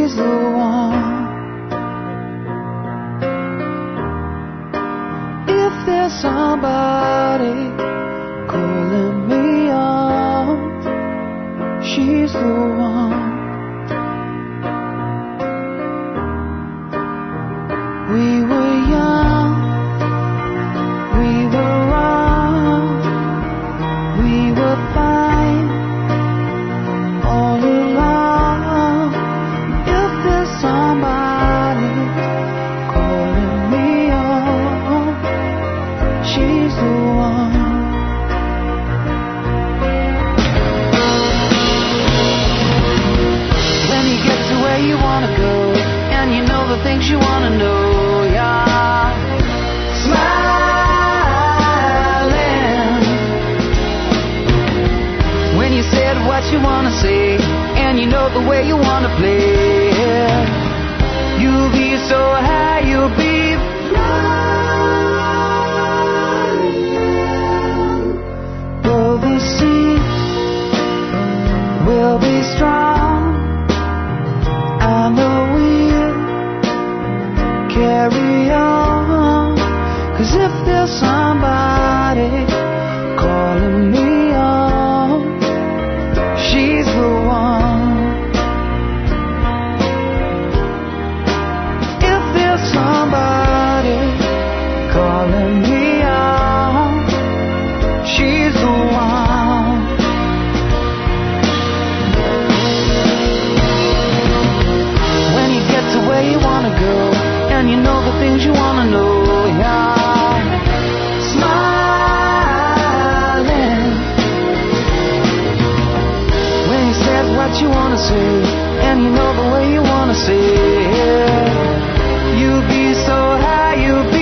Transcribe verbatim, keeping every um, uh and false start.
she's the one. If there's somebody calling me on, she's the one. We were young, we were wrong, we were fine all along. If there's somebody calling me on, she's the one. When you get to where you wanna go, and you know the things you wanna know, yeah, smiling. When you said what you wanna say, and you know the way you wanna play, you'll be so high, you'll be flying. Though the sea will be strong, I know we'll carry on. 'Cause if there's somebody calling me on, she's the one. If there's somebody calling me on, she's the one. When you get to where you wanna go, and you know the things you wanna know, yeah, smiling. When you said what you wanna say, and you know the way you wanna say, you'll be so high, you'll be